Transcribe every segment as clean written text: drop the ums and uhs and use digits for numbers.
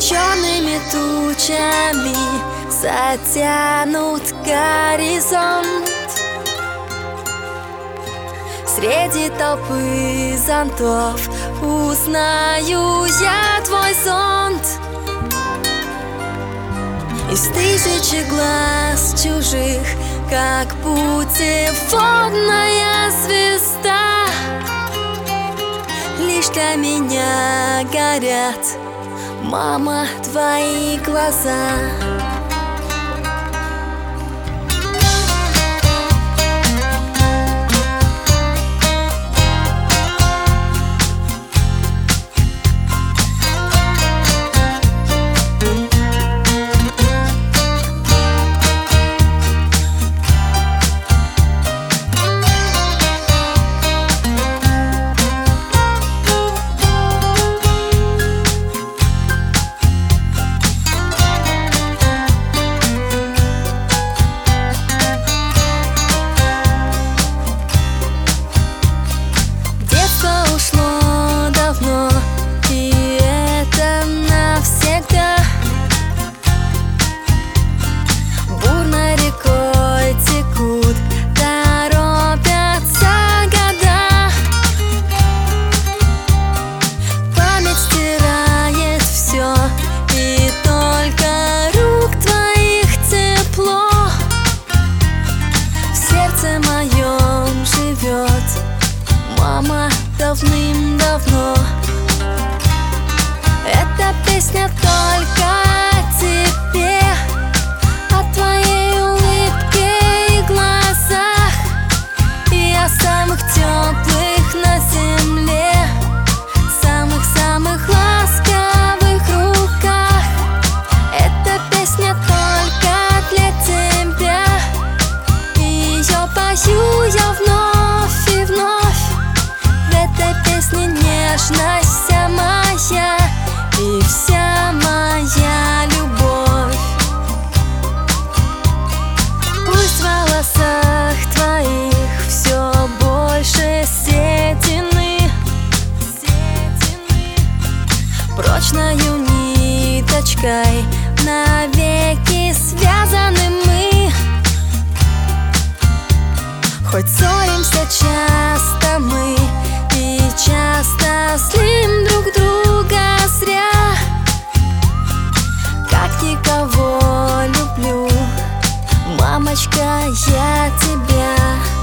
черными тучами затянут горизонт. Среди толпы зонтов узнаю я твой зонт. Из тысячи глаз чужих, как путеводная звезда, лишь для меня горят, мама, твои глаза. Мама, давным-давно. Эта песня только о тебе, о твоей улыбке и глазах, и о самых теплых на земле, самых-самых ласковых руках. Эта песня только для тебя, и ее пою я вновь и вновь. Нежность вся моя и вся моя любовь. Пусть в волосах твоих все больше седины, прочною ниточкой навеки связаны мы. Хоть ссоримся часто мы и часто злим друг друга зря, как никого люблю, мамочка, я тебя.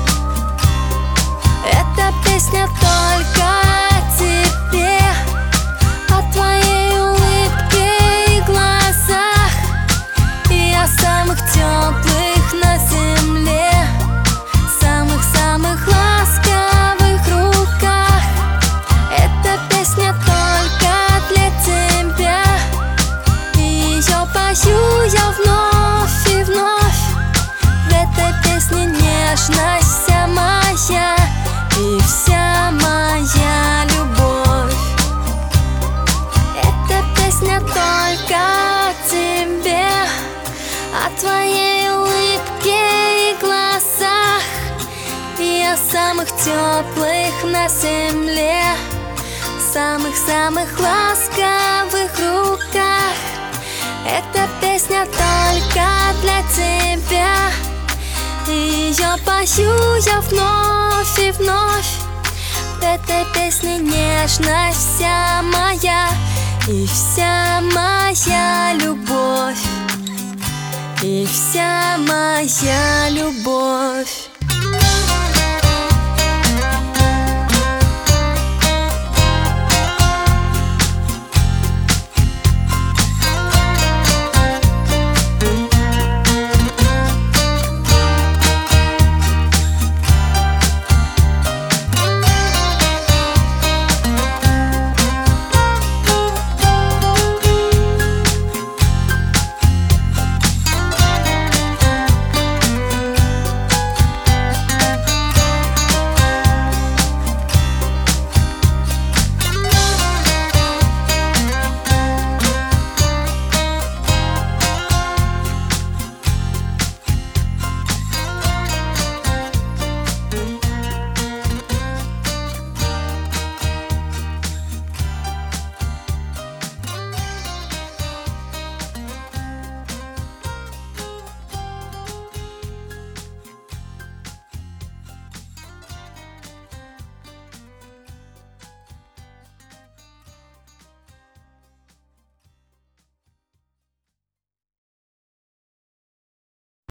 Эта песня только о тебе, о твоей улыбке и глазах, и о самых теплых на земле, самых-самых ласковых руках. Эта песня только для тебя, и ее пою я вновь и вновь. В этой песне нежность вся моя и вся моя любовь. Эта песня только о тебе, о твоей улыбке и глазах, и о самых теплых на земле, самых-самых ласковых руках. Эта песня только для тебя, и ее пою я вновь и вновь. В этой песне нежность вся моя и вся моя любовь, и вся моя любовь.